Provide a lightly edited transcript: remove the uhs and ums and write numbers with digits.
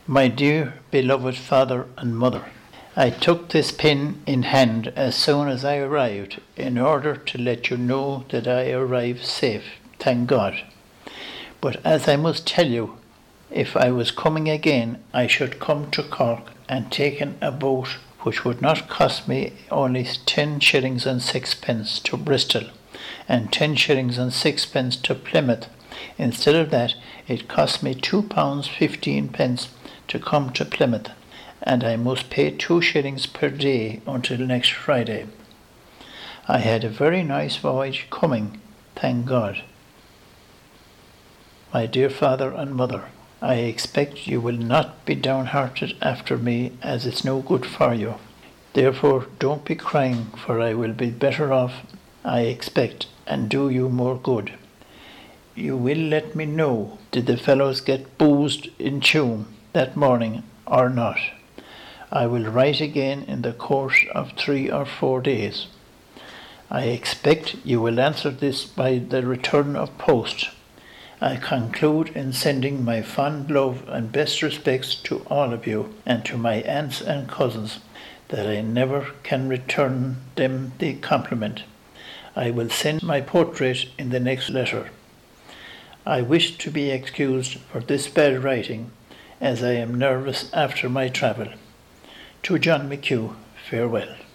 My dear beloved father and mother, I took this pen in hand as soon as I arrived in order to let you know that I arrived safe, thank God. But as I must tell you, if I was coming again, I should come to Cork and taken a boat which would not cost me only 10 shillings and sixpence to Bristol and 10 shillings and sixpence to Plymouth. Instead of that, it cost me £2.15 to come to Plymouth, and I must pay 2 shillings per day until next Friday. I had a very nice voyage coming, thank God. My dear father and mother, I expect you will not be downhearted after me, as it's no good for you. Therefore don't be crying, for I will be better off, I expect, and do you more good. You will let me know, did the fellows get boozed in Tuam that morning or not? I will write again in the course of 3 or 4 days. I expect you will answer this by the return of post. I conclude in sending my fond love and best respects to all of you, and to my aunts and cousins, that I never can return them the compliment. I will send my portrait in the next letter. I wish to be excused for this bad writing, as I am nervous after my travel. To John McHugh, farewell.